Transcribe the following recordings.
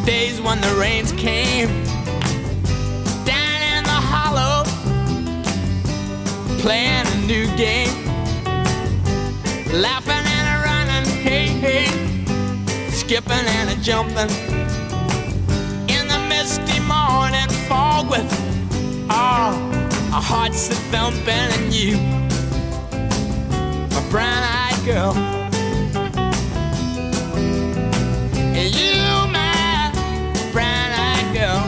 days when the rains came down in the hollow, playing a new game, laughing and a running, hey, hey, skipping and a jumping in the misty morning fog with our hearts a thumping, and you, my brown-eyed girl, and you, my brown-eyed girl.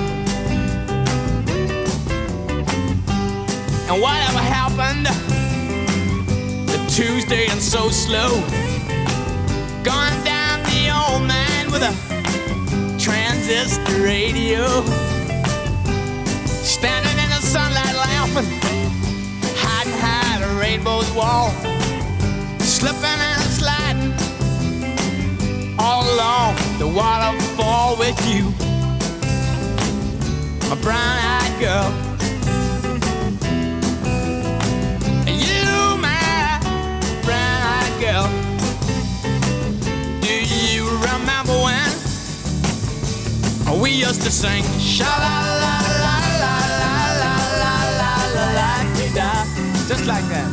And whatever happened to Tuesday and so slow, going down the old man with a transistor radio, standing in the sunlight laughing, hiding behind a rainbow's wall, slipping and sliding all along the waterfall with you, my brown-eyed girl. And you, my brown-eyed girl. Do you remember when we used to sing sha-la-la-la-la-la-la-la-la-la-la-la-la-la-la-la, just like that.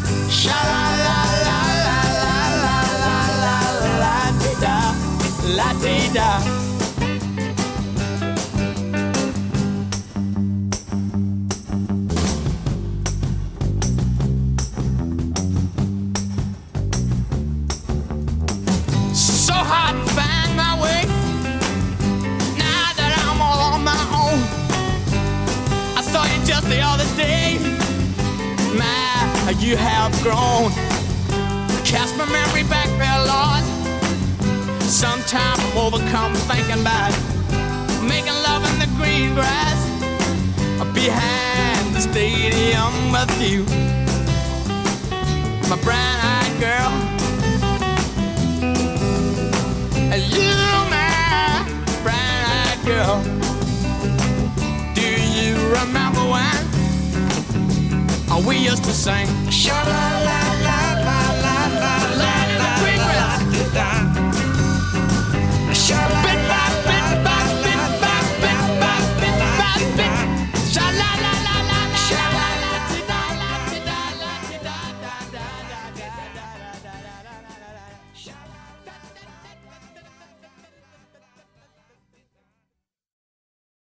Sha-la-la-la-la-la-la-la-la-la-la-la-la-la-la. So hard to find my way now that I'm all on my own. I saw you just the other day. My, you have grown. Cast my memory back there, Lord. Sometimes I'm overcome thinking about making love in the green grass behind the stadium with you, my brown-eyed girl. And you, my brown-eyed girl. Do you remember when we used to sing sha-la-la?